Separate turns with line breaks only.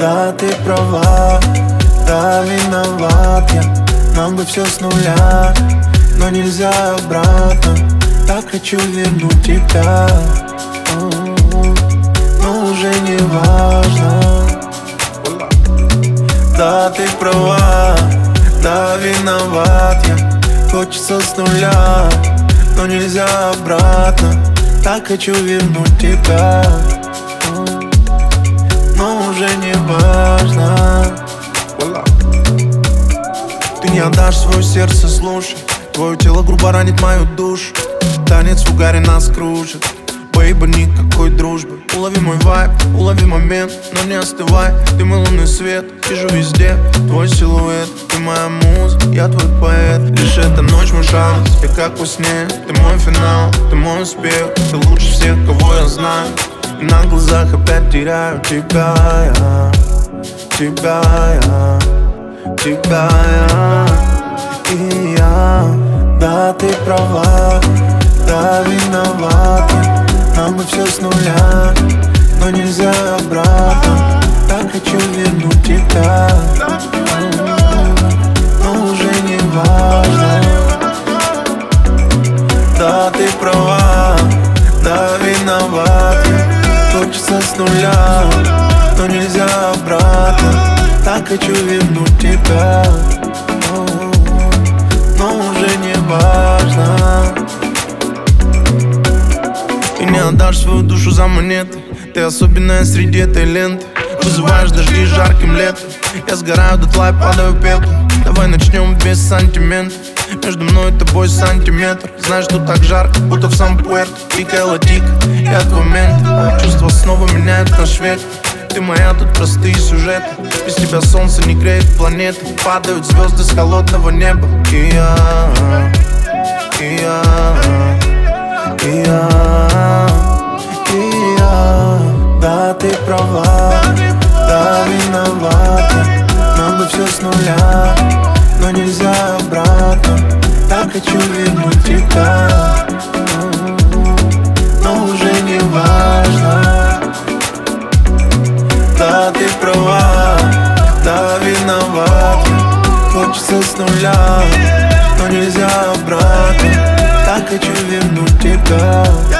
Да, ты права, да, виноват я. Нам бы все с нуля, но нельзя обратно. Так хочу вернуть тебя, но уже не важно. Да, ты права, да, виноват я. Хочется с нуля, но нельзя обратно. Так хочу вернуть тебя, но уже не важно. Ты не отдашь свое сердце, слушай. Твое тело грубо ранит мою душу. Танец в угаре нас кружит. Бейба, никакой дружбы. Улови мой вайб, улови момент, но не остывай. Ты мой лунный свет, вижу везде твой силуэт. Ты моя муза, я твой поэт. Лишь эта ночь мой шанс, и как во сне. Ты мой финал, ты мой успех. Ты лучше всех, кого я знаю. И на глазах опять теряю тебя я. Тебя я, тебя я. И я, да, ты права, да, виноват я. Нам бы все с нуля, но нельзя обратно. Так хочу вернуть тебя, но уже не важно. Да, ты права, да, виноват я. Хочется с нуля, но нельзя обратно. Так хочу вернуть тебя, но уже не важно. И не отдашь свою душу за монеты. Ты особенная среди этой ленты. Вызываешь дожди жарким летом. Я сгораю дотла и падаю пеплом. Давай начнем без сантиментов. Между мной и тобой сантиметр. Знаешь, что так жарко, будто в Сан-Пуэрто. Пикала тика, я твой мент. Чувства снова меняют наш век. Ты моя, тут простые сюжеты. Без тебя солнце не греет планеты. Падают звезды с холодного неба. И я, да, ты права, да, виноват я. Нам бы все с нуля, но нельзя обратно. Так хочу вернуть тебя, но уже не важно. Да, ты права, да, виноват я. Хочется с нуля, но нельзя обратно. Так хочу вернуть тебя.